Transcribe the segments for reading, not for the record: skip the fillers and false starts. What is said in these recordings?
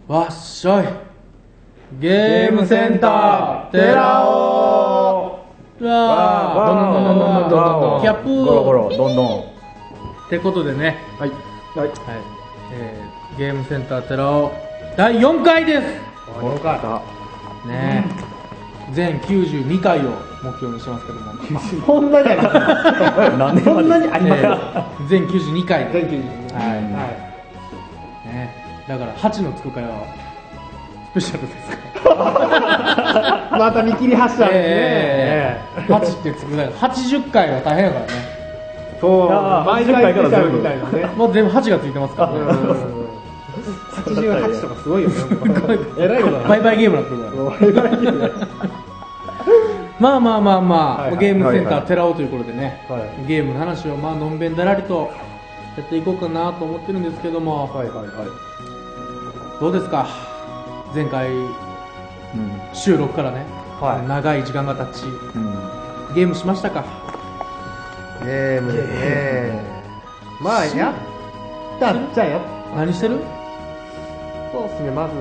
わっしょいゲームセンター寺尾わーどんキャップゴロゴロどんどんってことでねはいはいゲームセンター寺尾第4回です 4回ね全92回を目標にしてますけどもそんなにありますそんなにあります全92回全92 はいねだから8のつく回はスペシャルですかまた見切り発車ですね 8ってつく回80回は大変だからねそう毎回スペシャルみたいなねもう全部8がついてますからね 88とかすごいよねえらいことだバイバイゲームなってるからまあ、ゲームセンター寺尾ということでね、ゲームの話をのんべんだらりとやっていこうかなと思ってるんですけども、どうですか前回、収録からね、長い時間が経ち、ゲームしましたかゲームねまあやったっちゃやった何してるそうですねまず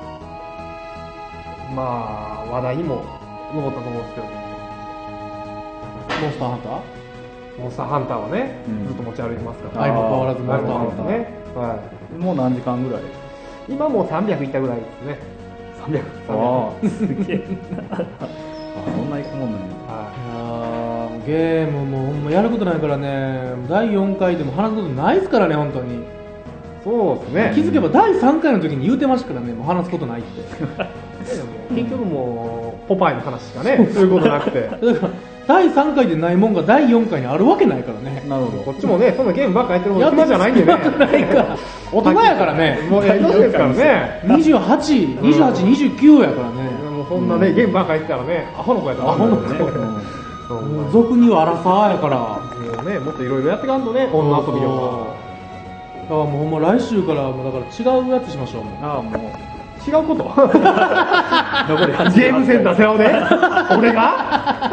まあ話題にも上ったと思うんですけどモンスターハンターモンスターハンターはね、ずっと持ち歩いてますから相も変わらずモンスターハンターね、 もう何時間ぐらい今もう300いったぐらいですね300 ああすげえそんな行くもんなんゲームもほんまやることないからね第4回でも話すことないですからね本当にそうですね気づけば第3回の時に言うてましたからねもう話すことないって結局もうポパイの話しかねそういうことなくてだから第3回でないもんが第4回にあるわけないからねなるほどこっちもねそんなゲームばっかやってるほど暇じゃないんでねないから大人やからねもうやりますですからね 28、29やからねもうそんなねゲームばっかやってたらねアホの子やったらアホの子俗にはアラサーやからもうねもっといろいろやってかんとね女遊びとかだからもうほんま来週からもうだから違うやつしましょうもうああもう違うことゲームセンター背負うで俺が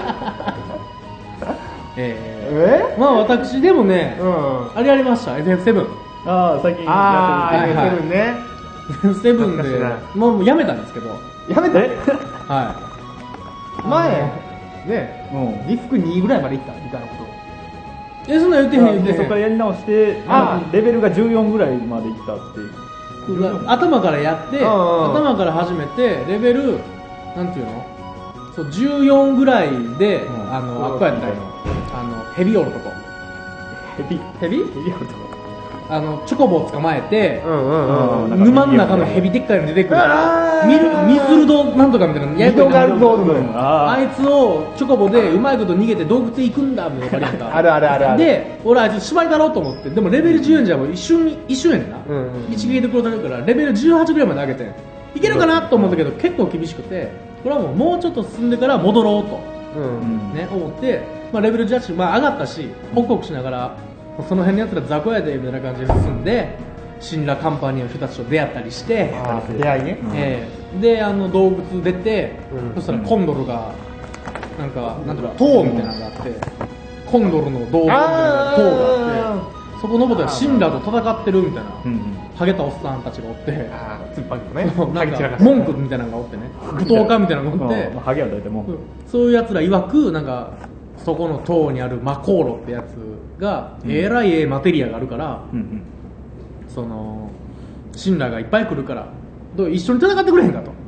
まあ私でもね、あれやりました FF7 ああ最近ああ FF7 ね FF7 でもうやめたんですけどやめてはい前ねディスク2ぐらいまでいったみたいなことそんな言ってへんでそこからやり直してレベルが14ぐらいまでいったって頭からやって頭から始めてレベルなんていうのそう14ぐらいであっこやったよヘビおるとこヘビおるとこチョコボを捕まえて沼の中のヘビでっかいの出てくるミスルドなんとかみたいなミドガルドあいつをチョコボでうまいこと逃げて洞窟へ行くんだみたいな感じだあるで俺あいつ芝居だろうと思ってでもレベル14じゃもう一瞬やねんな一撃で殺されるからレベル18ぐらいまで上げていけるかなと思ったけど結構厳しくてこれはもうちょっと進んでから戻ろうとね思ってレベル18上がったしホクホクしながらその辺のやつら雑魚やでみたいな感じで進んで神羅カンパニーの人たちと出会ったりして出会いねで洞窟出てそしたらコンドルがなんていうの塔みたいなのがあってコンドルの洞窟みたいな塔があってそこ登ったら神羅と戦ってるみたいなハゲたおっさんたちがおってなんか文句みたいなのがおってね舞踏家みたいなのがおってハゲは大体文句そういうやつら曰くなんかそこの塔にある魔航路ってやつがえらいマテリアがあるからその神羅がいっぱい来るから一緒に戦ってくれへんかと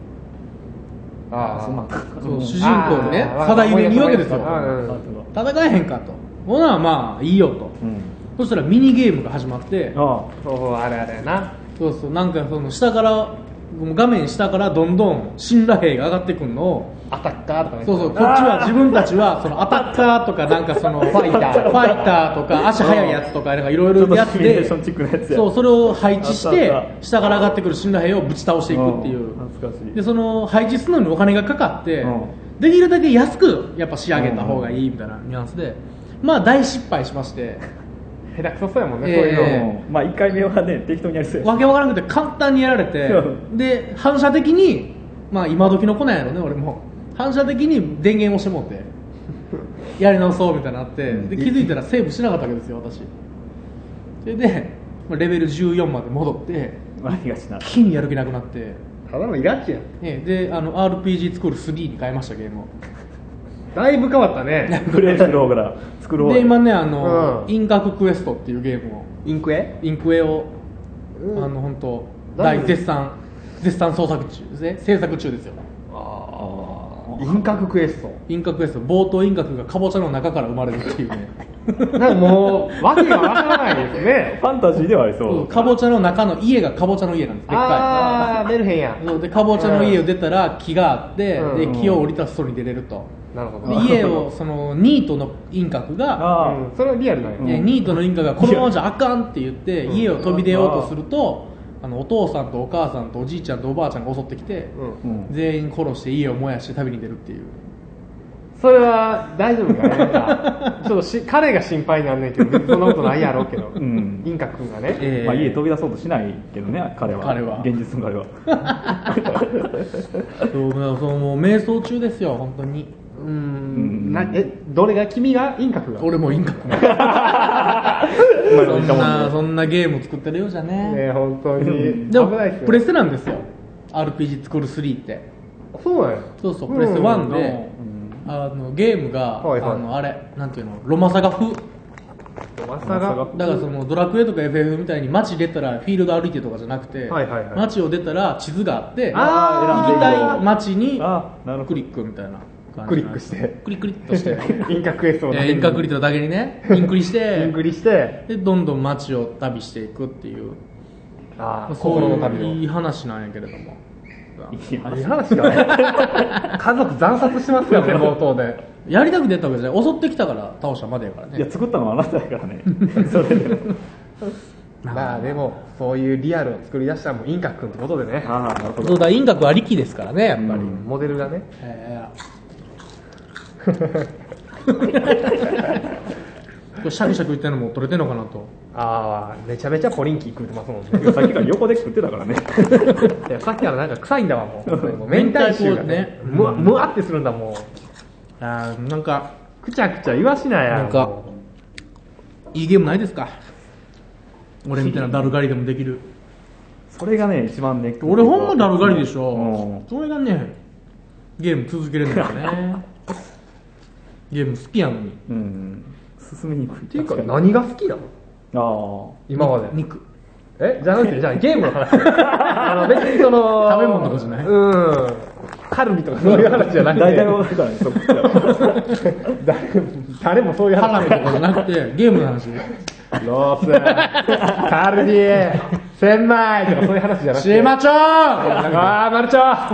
そう主人公にね定夢に言うわけですよ戦えへんかとほなまあいいよとそしたらミニゲームが始まってそうあれやなそうなんかその下から画面下からどんどん神羅兵が上がってくるのをアタッカーとかねそうこっちは自分たちはそのアタッカーとかなんかそのファイターとか足速いやつとかいろいろやってそうそれを配置して下から上がってくる神羅兵をぶち倒していくっていうでその配置するのにお金がかかってできるだけ安くやっぱ仕上げた方がいいみたいなニュアンスで大失敗しまして下手くそそうやもんねそういうの 1回目はね適当にやりそうやわけわからなくて簡単にやられてで反射的に今時の子なんやろね俺も反射的に電源をしてもってやり直そうみたいになってで気づいたらセーブしなかったわけですよ私それでレベル14まで戻って割りがちな。 一気にやる気なくなってただのイラチやん。 でRPG 作る3に変えましたゲームをだいぶ変わったね。 プレイ作ろうから作ろう。 で今ねうんインカククエストっていうゲームをインクエインクエをうん本当何大絶賛創作中ですね制作中ですよインカククエスト。 インカクエスト冒頭インカクがカボチャの中から生まれるっていうねなんかもう、わけがわからないですね。 ファンタジーではありそう。 カボチャの中の家がカボチャの家なんですでっかメルヘンやい。そうでカボチャの家を出たら木があって、 うんで木を降りたら外に出れると、 なるほど。 で家をそのニートのインカクがああ、 それはリアルなんや。 ニートのインカがこのままじゃあかんって言って家を飛び出ようとするとお父さんとお母さんとおじいちゃんとおばあちゃんが襲ってきて、 うん全員殺して家を燃やして旅に出るっていうそれは大丈夫かね。なんかちょっと彼が心配になんねんけど、そんなことないやろうけど。 んインカ君がね。 まあ家飛び出そうとしないけどね、彼は。現実の彼は。 そうもう瞑想中ですよ本当にどれが君がインカ君が俺もインカクそんなゲーム作ってるようじゃねね本当に。 でも危ないっすよプレステなんですよ RPG 作る3ってそうなんや。 そうプレステ1でゲームが、 はいはいあれなんていうのロマサガ風まさが。 だからそのドラクエとか FF みたいに街出たらフィールド歩いてとかじゃなくて、 はいはいはい街を出たら地図があってあ行きたい街にあなるほどクリックみたいな感じクリックして。 クリッとしてインカクエストをインカクリットだけにねインクリしてインクリして。 でどんどん街を旅していくっていうそう心の旅を。 いい話なんやけれどもいい話いい話かね。家族惨殺してますからね、冒頭で。 やりたくてやったわけじゃない襲ってきたから倒したまでやからねいや、作ったのはあなただからね。それでも。 まあでも、そういうリアルを作り出したのもインカ君ってことでね。 ああ、なるほど。 そうだ因果ありきですからねやっぱり、 モデルがね。 これシャクシャク言ってるのも取れてんのかなとああ、めちゃめちゃポリンキー食ってますもんね。 さっきから横で食ってたからね。 いやさっきからなんか臭いんだわ、もう。もう明太臭がね、むわってするんだ、もう。 なんかくちゃくちゃ言わしなや。 なんかもいいゲームないですか俺みたいなダルガリでもできるそれがね、一番ね。 俺ほんまダルガリでしうょんそれがねゲーム続けれるんだよねゲーム好きやのにっうん。進みにくい。 っていうか、何が好きなのあ今まで。 肉じゃなくて、じゃあゲームの話。別にその、 食べ物とかじゃないカルビとかそういう話じゃなあ。 くて。 大体わかるからね、そこ誰もそういうハラ話ミとかじゃなくてゲームの話ロース、カルビ、千枚とかそういう話じゃなくて。 シマチョーあー、マルチョ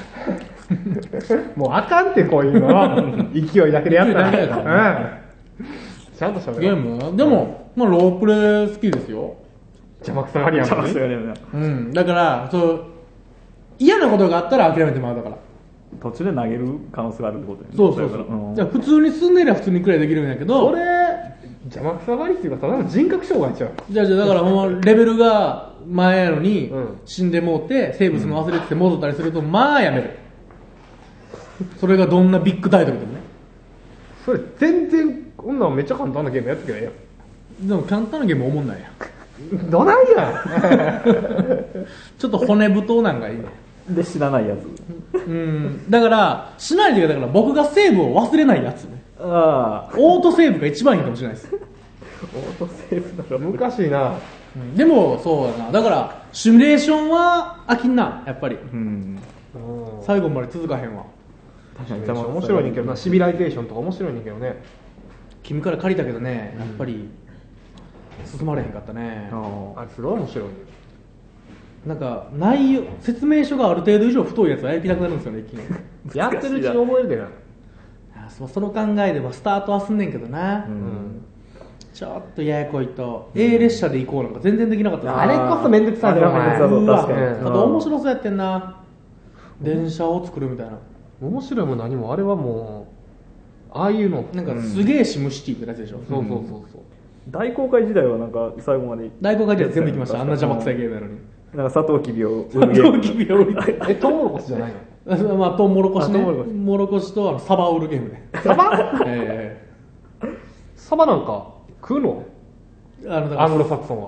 もうあかんってこういうの。勢いだけでやったら。 勢いだけだからちゃんとしゃべゲームでも、まあ、ロープレイ好きですよ邪魔くさがりやん邪魔ねするよね。 だから嫌なことがあったら諦めてまうだから途中で投げる可能性があるってことだよね。 そうだからじゃあ普通に進んでりゃ普通にクリアできるんやけどそれ、邪魔くさがりっていうか、ただの人格障害ちゃう。 じゃあだからもうレベルが前やのに、 うん死んでもうてセーブするの忘れてて戻ったりすると、まあやめるそれがどんなビッグタイトルでもねそれ全然、こんなんめっちゃ簡単なゲームやってくれよ。 でも簡単なゲームおもんないやんどないやちょっと骨太なんかいいねで、知らないやつ。 だからしないでだから僕がセーブを忘れないやつねああ。 オートセーブが一番いいかもしれないです、 オートセーブだろ。 昔な、 でもそうやなだからシミュレーションは飽きんなやっぱりうん。 最後まで続かへんわ確かに面白いねんけどな、シビライゼーションとか面白いねんけどね。 君から借りたけどねやっぱり進まれへんかったね、 あれすごい面白いね。 なんか内容説明書がある程度以上太いやつはやりたくなるんですよね一気にやってるうちに覚えるでな。 その考えではスタートはすんねんけどな、ちょっとややこいと A 列車で行こうなんか全然できなかったあれこそめんどくさいね、お前。 そううわ確かにただ面白そうやってんな電車を作るみたいな面白いも何も、あれはもう、ああいうの。 なんかすげえシムシティってやつでしょ、 そうそうそうそう。 大公開時代はなんか最後まで。 大公開では全部行きましたあんな邪魔くさいゲームやのになんかサトウキビを売るゲーム。 同期日を売りてトウモロコシじゃないのまあトウモロコシねあトウモロコシモロコシとサバを売るゲームねサバえサバなんか食うのだからアングロサクソンは。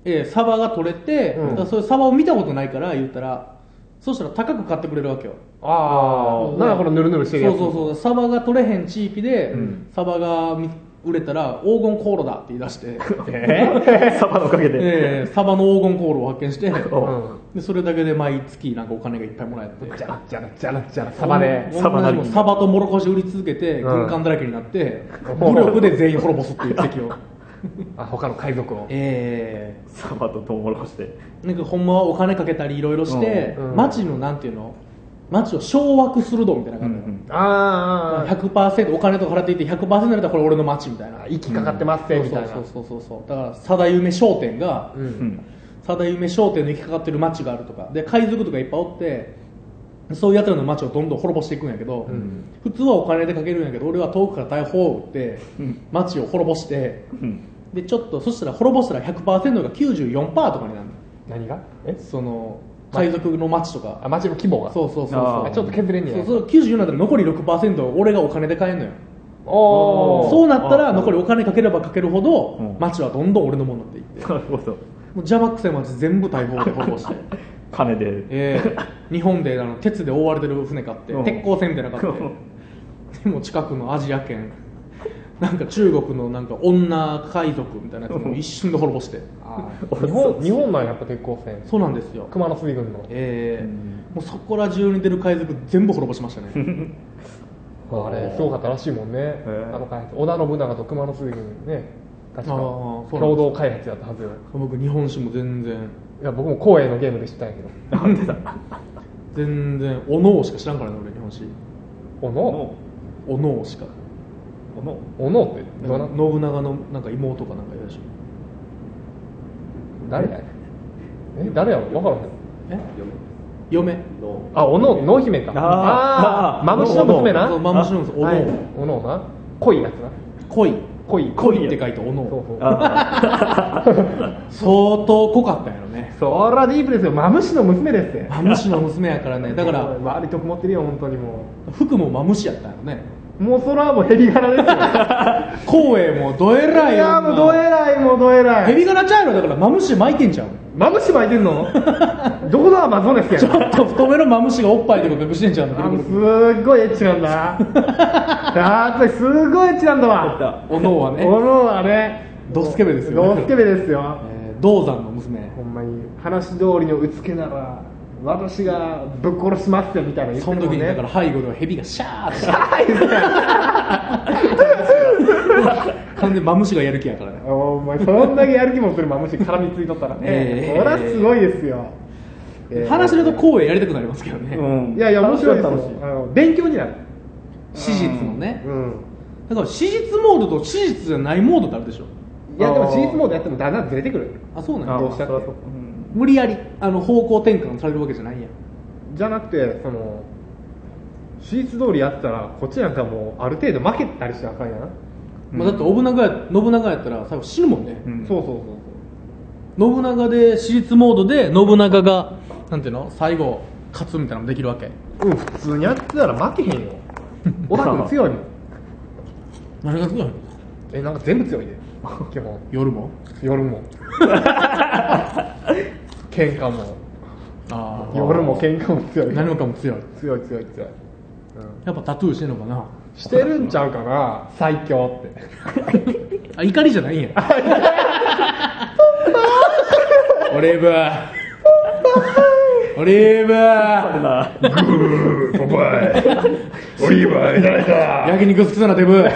サバが取れて、だからそういうサバを見たことないから言ったら、そしたら高く買ってくれるわけよ。 なんかこのヌルヌルしてるやつ。 そうサバが取れへん地域で、サバが売れたら黄金航路だって言い出して、 サバのおかげで、 サバの黄金航路を発見して、でそれだけで毎月なんかお金がいっぱいもらえて、 じゃらじゃらじゃらじゃらサバでサバとモロコシ売り続けて軍艦だらけになって、武力で全員滅ぼすっていう奇跡を他の海賊をサバとトウモロコシでなんかほんまはお金かけたりいろいろして、町のなんていうの、町を掌握するどみたいな感じ、100% お金とか払っていて 100% やったらこれ俺の町みたいな、 息かかってますねみたいな。 そうだから定夢商店が、定夢商店の息かかってる町があるとかで、海賊とかいっぱいおって、そういうやつらの町をどんどん滅ぼしていくんやけど、普通はお金でかけるんやけど、俺は遠くから大砲を撃って町を滅ぼして、でちょっとそしたら滅ぼしたら 100% が 94% とかになるの。 何がその海賊の町とか、 町の規模が、 そうちょっと削れんねや。 そう94になったら残り 6% を俺がお金で買えんのよ。そうなったら残りお金かければかけるほど町はどんどん俺のものになっていって、 なるほど、 もう邪魔くせえ町全部大砲で滅ぼして金で、 日本で鉄で覆われてる船買って、鉄鋼船みたいなの買ってでも近くのアジア圏なんか中国のなんか女海賊みたいなやつも一瞬で滅ぼして日本のやっぱ鉄鋼船。 そうなんですよ、 熊野水軍の、 もうそこら中に出る海賊全部滅ぼしましたねあれすごかったらしいもんね、あの開発。織田信長と熊野水軍ね、確か共同開発やったはずよ。 僕日本史も全然、 いや僕も光栄のゲームで知ったんやけど。 なんでだ全然おのおしか知らんからね俺、日本史おのおのおしか。 おのって信長のなんか妹かなんかいるでしょ。 誰や誰やろ分からへん。 嫁。 おの濃姫か。マムシの娘な。 マムシの娘、 おのな、濃いやつな。 濃いって書いておの。相当濃かったやろね。 そらディープですよ。マムシの娘ですよ。 マムシの娘やからね。だから割と曇ってるよ本当に。もう服もマムシやったんやろね。 もうそれはもうヘビ柄ですよ光栄もどえらいよ。 いやもうどえらいもうどえらい。 ヘビ柄ちゃうやろ。だからマムシ巻いてんじゃん。 マムシ巻いてんのどこのアマゾネスやちょっと太めのマムシがおっぱいとか隠してんじゃん。 すっごいエッチなんだやっぱりすっごいエッチなんだわ。 おのはね、 おのはねドスケベですよ。 ドスケベですよ。 銅山の娘。 ほんまに話通りのうつけなら私がぶっ殺しますよみたいな言ってるもんね。 その時にだから背後ではヘビがシャーって完全にマムシがやる気やからね。 お前そんだけやる気もするマムシ絡みついとったらね、そりゃすごいですよ。 話すると光栄やりたくなりますけどね。 いやいや面白いですよ。勉強になる。 史実のね。だから史実モードと史実じゃないモードってあるでしょ。 いやでも史実モードやってもだんだんずれてくる。 あ、そうなんや。 どうしたって無理やり方向転換されるわけじゃないんや。 じゃなくてその史実通りやったらこっちなんかもうある程度負けたりしてあかんやな。 まあだって信長やったら最後死ぬもんね。 そう信長で史実モードで信長がなんていうの最後勝つみたいなのもできるわけ。 普通にやってたら負けへんよ。小田君強いもん。 何が強いの？ なんか全部強いで基本。夜も喧嘩も夜も喧嘩も強い。 何もかも強い。やっぱタトゥーしてんのかな。 してるんちゃうかな。最強ってあ、怒りじゃないんや。オリーブポパイオリーブいただいた焼肉好きそうなデブ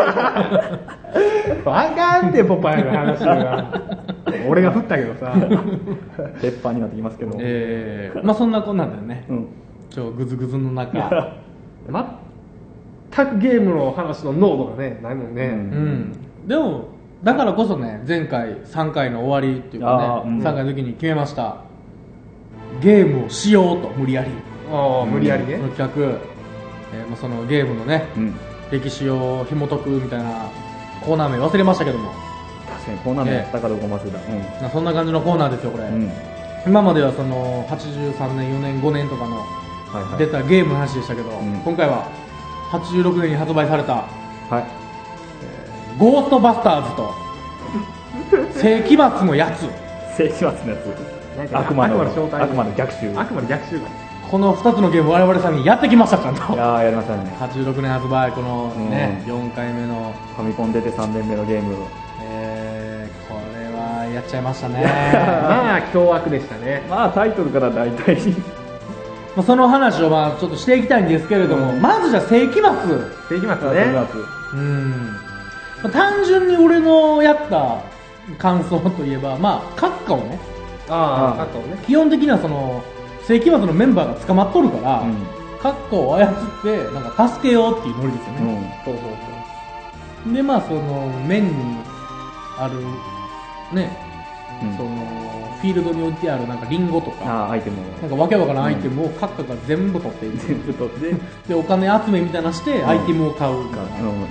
バカんでポパイの話が俺が振ったけどさ鉄板になってきますけど、 まあそんなこんなんだよね。グズグズの中全くゲームの話の濃度がねないもんね。 でもだからこそね、前回3回の終わりっていうかね、3回の時に決めました。ゲームをしようと無理やり。 無理やりね。 その企画、そのゲームのね、歴史を紐解くみたいなコーナー名忘れましたけども。 確かにコーナー名やったかどうか忘れた。 そんな感じのコーナーですよこれ。今まではその83年4年5年とかの出たゲームの話でしたけど、今回は86年に発売された、ゴーストバスターズと世紀末のやつ。 世紀末のやつ。悪魔の正体。 悪魔の逆襲。 悪魔の逆襲。 この2つのゲーム我々さんにやってきましたちゃんと。 いやーやりましたね。 86年発売、このね、4回目のファミコン出て3年目のゲーム。 これはやっちゃいましたね。 まあ凶悪でしたね。 まあタイトルから大体その話をちょっとしていきたいんですけれども、まずじゃあ世紀末ね。単純に俺のやった感想といえば、閣下をね、基本的にはその世紀末のメンバーが捕まっとるから、閣下を操ってなんか助けようっていうノリですよね。そうでその面にあるね、そのフィールドに置いてあるなんかリンゴとかアイテムなんかわけわからんアイテムを閣下が全部取っていってでお金集めみたいなしてアイテムを買うから、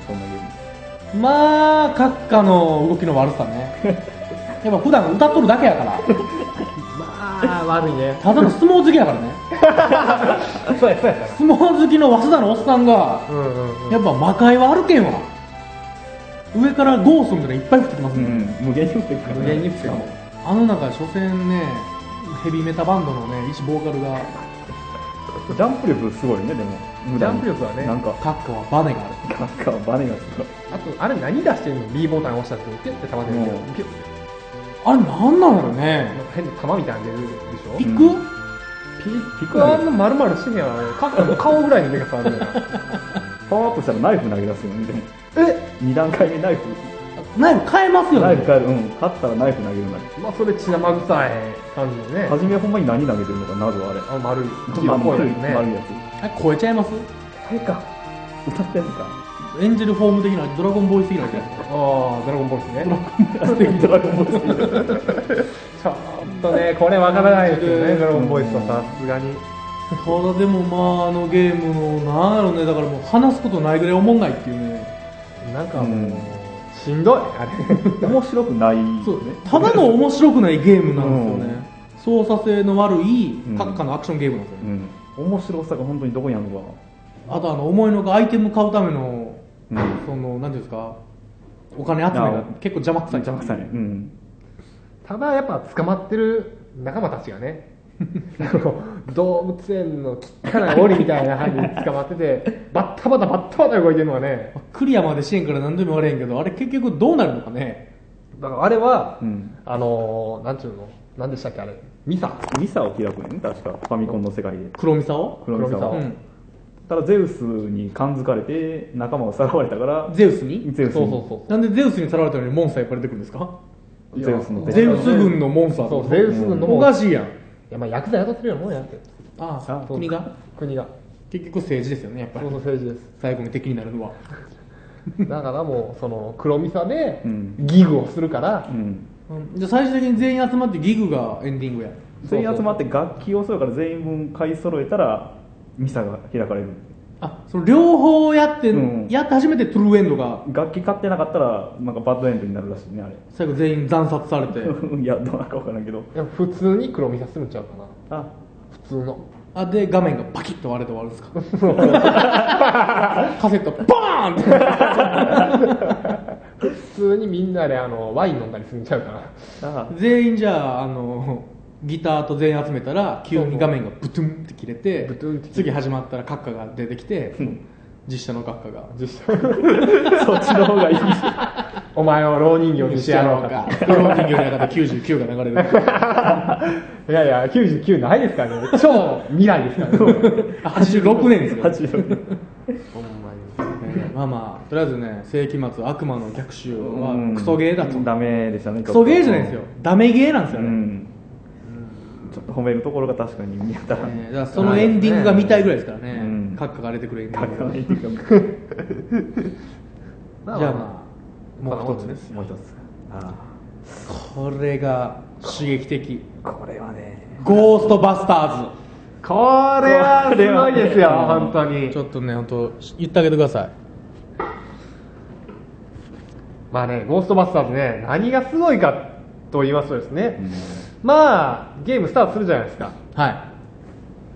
閣下の動きの悪さね。やっぱ普段歌っとるだけやから悪いね。 ただの相撲好きやからね。相撲好きの早稲田のおっさんが、やっぱ魔界は歩けんわ。上からゴーストみたいなのいっぱい降ってきますね。 無限に降ってくるからね。 無限に降ってくる。所詮ね、ヘビメタバンドのね、一ボーカルがジャンプ力すごいね。でもジャンプ力はね、 なんか閣下はバネがある。 閣下はバネがすごい。 あとあれ何出してんの？ B ボタン押したらピュッて玉出るけど、ピュッてあれなんなんだろうね。 変な玉みたいなの出るでしょ。 ピクあんな丸々してんやろ。閣下の顔ぐらいの目が触るんや。 パワーアップしたらナイフ投げ出すよね。でも2段階目ナイフ変えますよね。 ナイフ変える。勝ったらナイフ投げるんだけど。 それ血生臭い感じでね。 初めはほんまに何投げてるのか謎あれ。 丸い丸いやつ。 超えちゃいます？ あれか。歌ってんのか。 エンジェルフォーム的なドラゴンボーイ的なやつ。 ドラゴンボーイですね。 ドラゴンボーイちょっとね、これわからないですよね、ドラゴンボーイとさすがに。 ただでもゲームのなんだろうね、だからもう話すことないぐらいおもんないっていうね。 なんかもうしんどいあれ。 面白くない。 ただの面白くないゲームなんですよね。操作性の悪い閣下のアクションゲームなんですよね。 面白さが本当にどこにあるのか。 あと思いのがアイテム買うためのその何ていうんですか、お金集めが結構邪魔くさい。 ただやっぱ捕まってる仲間たちがね、動物園の汚い檻みたいな感じに捕まっててバッタバタ動いてるのがね、 クリアまで支援から何でも言われへんけど、あれ結局どうなるのかね。 だからあれは、なんちゅうの、何でしたっけあれ、ミサを開くね、確かファミコンの世界で。 黒ミサをただゼウスに感づかれて仲間をさらわれたから。 ゼウスにそうなんでゼウスにさらわれたのにモンスターやっぱり出てくるんですか。 ゼウス軍のモンスター。 そう、ゼウス軍のモンスター。 おかしいやん。 いやヤクザ雇ってるようなもんやって。 国が結局政治ですよね、やっぱり。 そう政治です。 最後に敵になるのは。 だからもうその黒ミサでギグをするから、 じゃあ最終的に全員集まってギグがエンディングや。 全員集まって楽器をそれから全員分買い揃えたらミサが開かれる。 その両方やって初めてトゥルーエンドが。 楽器買ってなかったらなんかバッドエンドになるらしいね、あれ。 最後全員惨殺されて。 いやどうなるか分からんけど。 普通に黒ミサするんちゃうかな。普通の。 で画面がパキッと割れて終わるんですか。カセットバーンって普通にみんなでワイン飲んだりするんちゃうかな。 全員じゃあギターと全員集めたら急に画面がブトゥンって切れて、次始まったら閣下が出てきて、実写の閣下がそっちの方がいい。 お前を老人形にしてやろうか。 老人形の中で99が流れる。 いやいや99ないですからね。超未来ですからね。 86年ですよ。 86年。 ほんまに。とりあえずね、世紀末悪魔の逆襲はクソゲーだと。 ダメでしたね。 クソゲーじゃないですよ。ダメゲーなんですよね。 ちょっと褒めるところが確かに見えたら。 だからそのエンディングが見たいぐらいですからね。閣下が出てくるエンディング。じゃあもう一つです。 もう一つ。 これが刺激的。 これはね。 ゴーストバスターズ。 これはすごいですよ、本当に。 ちょっとね、本当言ってあげてください。 ゴーストバスターズね、何がすごいかと言いますとですね、ゲームスタートするじゃないですか。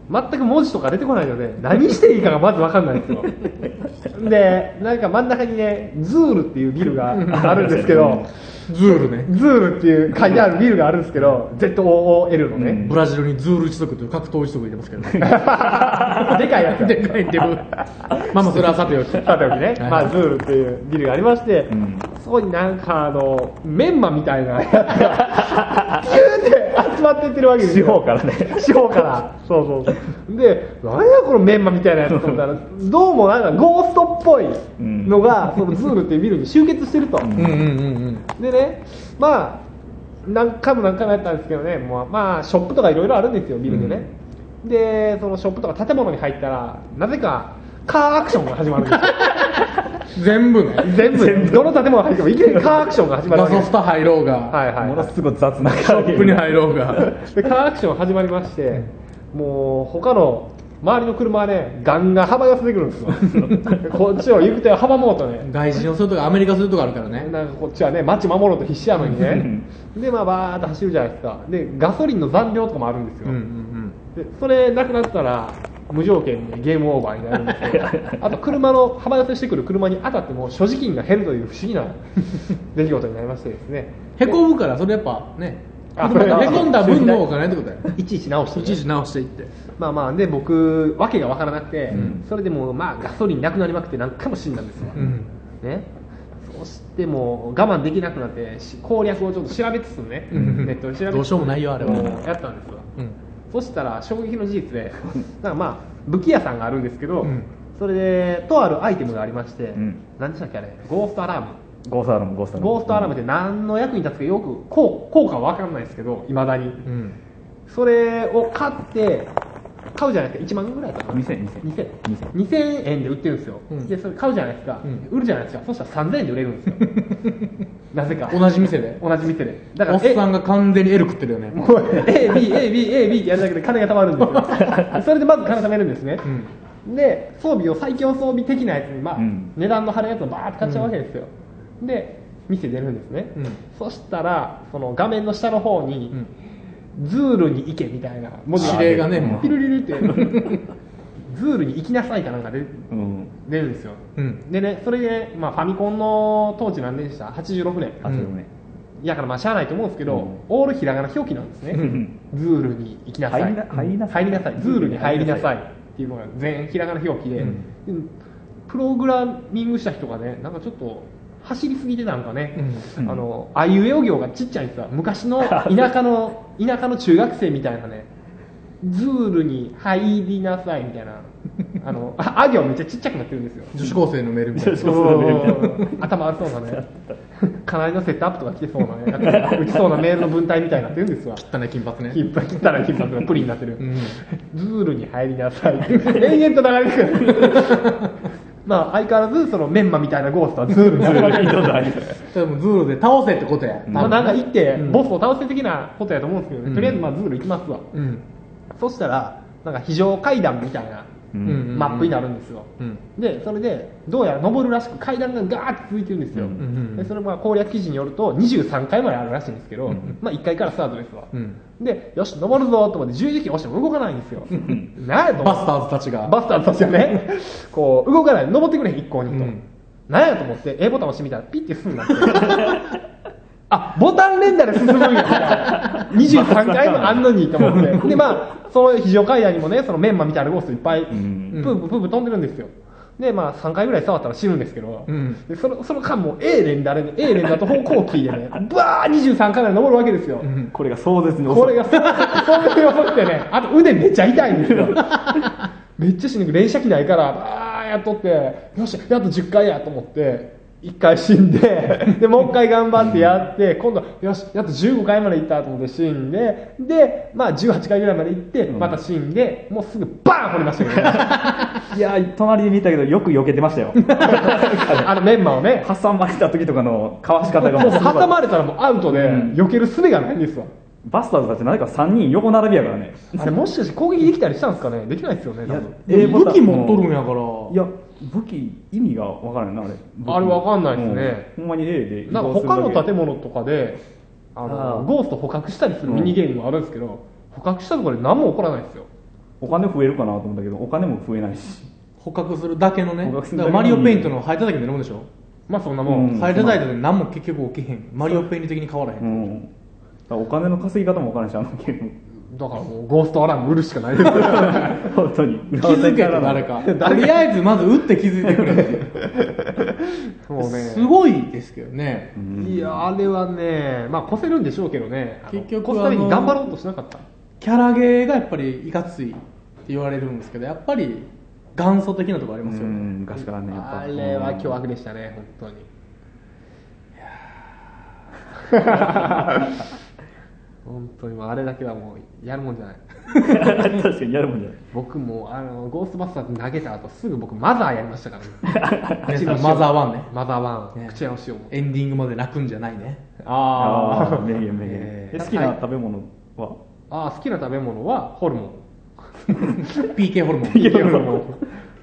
全く文字とか出てこないので何していいかがまず分かんないんですよでなんか真ん中にねズールっていうビルがあるんですけどズールね。 ズールっていう書いてあるビルがあるんですけど ZOOL のね、 ブラジルにズール一族という格闘一族いてますけどね。 でかいやつでかいデブ。まあそれはさておき。 さておきね、 はいまあ、ズールっていうビルがありまして、 んそこになんかメンマみたいなやつがピューって集まっていってるわけですよ。 四方からね。 四方からそうそうそうで何やこのメンマみたいなやつと思ったらどうもなんかゴーストっぽいのが、そのズールっていうビルに集結してると、 うんうんうんでねまあ何回もやったんですけどね、もうまあショップとかいろいろあるんですよビルでね、でそのショップとか建物に入ったらなぜかカーアクションが始まるんですようん。全部ね。 全部どの建物に入ってもいきなりカーアクションが始まるわけです。 ガソスタ入ろうが、 はいはい、 ものすごい雑なショップに入ろうが。 でカーアクション始まりまして、もう他の周りの車はねガンガン幅寄せてくるんですよこっちを行く手を阻もうとね外人をするとかアメリカするとかあるからね。 なんかこっちはね街守ろうと必死やのにねでまあバーッと走るじゃないですか。でガソリンの残量とかもあるんですよ、 うんうんでそれなくなったら無条件でゲームオーバーになるんですけどあと車の幅寄せしてくる車に当たっても所持金が減るという不思議な出来事になりましてですねへこむからそれやっぱね、 あ車がへこんだ分のお金ってことや。 いちいち直して、ね、 いちいち直していって。 まあまあで僕訳が分からなくて、 んそれでもうまあガソリンなくなりまくって何回も死んだんですよ、 うん。 ね、そしてもう我慢できなくなって攻略をちょっと調べつつね、 うんネットで調べつつどうしようもないよあれはもうやったんですよ、 うん。 そしたら衝撃の事実でなんかまあ武器屋さんがあるんですけど、 うんそれでとあるアイテムがありまして、 ん何でしたっけあれゴーストアラームゴーストアラーム、ゴーストアラーム。 ゴーストアラームって何の役に立つかよく効果は分かんないですけどいまだに、 うん。 それを買うじゃないですか。1万ぐらいかな。2000円で売ってるんですよ、 うんでそれ買うじゃないですか、 うん売るじゃないですか。そしたら3000円で売れるんですよなぜか同じ店で。 同じ店でだからおっさんが完全に L 食ってるよね。 もう AB ってやるだけで金が貯まるんですよそれでまず金貯めるんですね、で装備を最強装備的なやつに、まあ値段の張るやつをバーッと買っちゃうわけですよ、で店出るんですね、そしたらその画面の下の方に、ズールに行けみたいな文字指令がねもうピルリルってズールに行きなさいかなんか出るんですよ、でねそれで、まあ、ファミコンの当時何年でした86年、やからまあしゃあないと思うんですけど、オールひらがな表記なんですね、ズールに行きなさい入りなさいズールに入りなさいっていうのが全ひらがな表記で、プログラミングした人がねなんかちょっと走りすぎてたんかね、あいうえお行がちっちゃいんですよ。昔の田舎の中学生みたいなねズールに入りなさいみたいなあ行めっちゃちっちゃくなってるんですよ。 女子高生のメールみたいな。 頭悪そうなねかなりのセットアップとか来てそうなね打ちそうなメールの文体みたいになってるんですわ。 汚い金髪ね。 切ったら金髪がプリンになってる、ズールに入りなさい延々と流れてくるまあ相変わらずそのメンマみたいなゴーストはズールに入りなさいでもズールで倒せってことや。 まあなんか行ってボスを倒せ的なことやと思うんですけどね、とりあえずまあズール行きますわ、そしたらなんか非常階段みたいなマップになるんですよ、でそれでどうやら登るらしく階段がガーッと続いてるんですよ、でそれも攻略記事によると23階まであるらしいんですけど、まあ1階からスタートですわ、でよし登るぞと思って十字キー押しても動かないんですよ何やとバスターズたちが。 バスターズたちがねこう動かない登ってくれ一向にと、何やと思って A ボタン押してみたらピッて進んだってあボタン連打で進むんや23回もあんのにと思ってでまあその非常階段にもねそのメンマみたいなゴーストいっぱいプープープープー飛んでるんですよ。でまあ3回ぐらい触ったら死ぬんですけど、でその間も A 連打と方向キーでねバー23階まで登るわけですよ、 これが壮絶に遅い。 これがそういう遅くてね、あと腕めっちゃ痛いんですよめっちゃしんどく連射機ないからバーやっとってよしやっと10回やと思って1回死んででもう1回頑張ってやって今度よしやっと15回まで行ったと思って死んででまあ18回ぐらいまで行ってまた死んで、もうすぐバーン掘りましたけどねいや隣で見たけどよく避けてましたよメンマをね挟まれた時とかのかわし方がもう挟まれたらもうアウトで避ける術がないんですわ。 バスターズたち何か3人横並びやからね。 あれもしかして攻撃できたりしたんですかね。できないですよね多分。 武器持っとるんやから。 いや武器意味が分からないなあれ。 あれ分かんないですね。 ほんまに A で移なんか動するだけ。 他の建物とかでゴースト捕獲したりするミニゲームもあるんですけど、捕獲したところで何も起こらないですよ。 お金増えるかなと思ったけどお金も増えないし捕獲するだけのね。 捕獲するだけのだからマリオペイントの排他的みたいなもんでしょ。 まあそんなもん、 排他的で何も結局起きへん。マリオペイント的に変わらへん。 うんだからお金の稼ぎ方も分からんしあのゲームだからもうゴーストアラーム売るしかないです本当に気づけと誰か。とりあえずまず打って気づいてくれっていう。 もうねすごいですけどね。 いやあれはねまあ越せるんでしょうけどね、 結局越すために頑張ろうとしなかった。 キャラゲーがやっぱりいかついって言われるんですけど、やっぱり元祖的なところありますよね。 昔からねやっぱあれは凶悪でしたね本当に本当にもうあれだけはもうやるもんじゃない確かにやるもんじゃない僕もゴーストバスターズ投げた後すぐ僕マザーやりましたからねマザー1ね。 マザー1、 ね口直しをエンディングまで泣くんじゃないね。 あ名言名言好きな食べ物は好きな食べ物はホルモン PK ホルモン。 PK ホルモン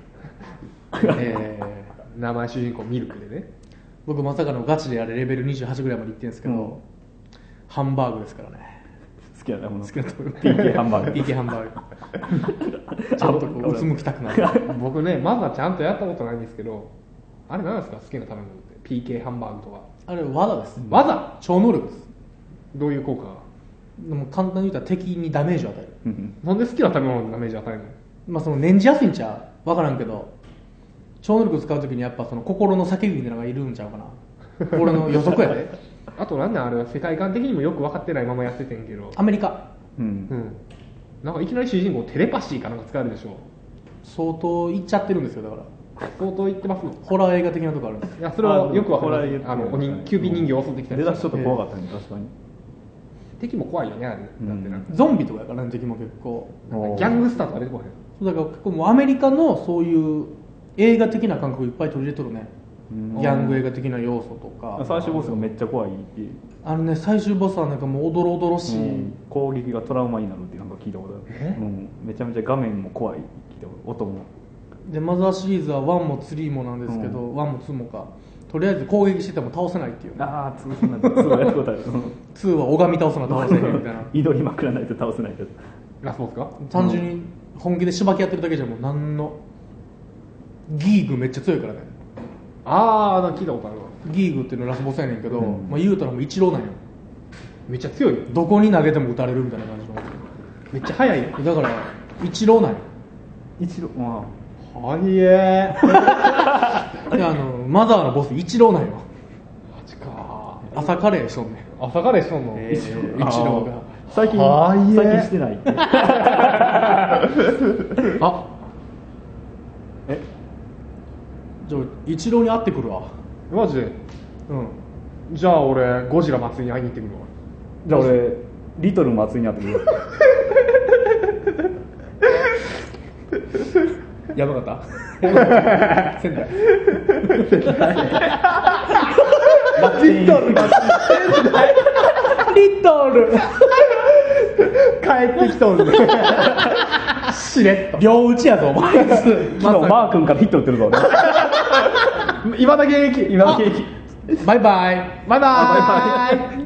名前主人公ミルクでね僕まさかのガチであれレベル28ぐらいまでいってるんですけど、ハンバーグですからね。 好きなもの好きな食べ物 PK ハンバーグ PK ハンバーグちょっとこううつむきたくなる。 僕ねまだちゃんとやったことないんですけどあれ何ですか好きな食べ物って PK ハンバーグとかあれ技です。 技超能力です。 どういう効果がでも簡単に言ったら敵にダメージを与える。 なんで好きな食べ物にダメージ与えるのまあその念じやすいんちゃう分からんけど、超能力使うときにやっぱその心の叫びみたいなのがいるんちゃうかな。俺の予測やで。 あとなんであれは世界観的にもよく分かってないままやっててんけどアメリカなんかいきなり主人公テレパシーかなんか使えるでしょ相当いっちゃってるんですよ。だから相当言ってますのホラー映画的なとこあるんですよ。 いやそれはよく分かるホラー映画キューピー人形を襲ってきたり出だしちょっと怖かったね確かに敵も怖いよねあれだってなんかゾンビとかやからね敵も結構。 ギャングスターとか出てこへんだから結構もうアメリカのそういう映画的な感覚いっぱい取り入れとるね。ギャング映画的な要素とか。 最終ボスがめっちゃ怖いっていう最終ボスはなんかもうおどろおどろしい、 攻撃がトラウマになるってなんか聞いたことあるめちゃめちゃ画面も怖いって聞いたこと音もでマザーシリーズは1も3もなんですけど、1も2もかとりあえず攻撃してても倒せないっていう、ね、 ああ2はやったことある 2は拝み倒すのは倒せへんみたいな祈りまくらないと倒せないけどラスボスか単純に本気でしばきやってるだけじゃもう何のギーグめっちゃ強いからね。 なんか聞いたことあるわギーグっていうのラスボスやねんけど、まあ、言うたらもうイチローなんよ。 めっちゃ強いよどこに投げても打たれるみたいな感じの。 めっちゃ速いよだからイチローなんよ。 一度まはひえーでマザーのボスイチローなんよ。 マジか朝カレーしとんねん。 朝カレーしとんの、 イチローが最近してないってあじゃあイチローに会ってくるわ。 マジでじゃあ俺ゴジラ祭りに会いに行ってくるわじゃあ俺リトル松井に会ってくるやばかった仙台リトルリトル帰ってきとんねしれっと両打ちやぞお前昨日マー君からヒット打ってるぞ今だ現役今の景気バイバイバイバイ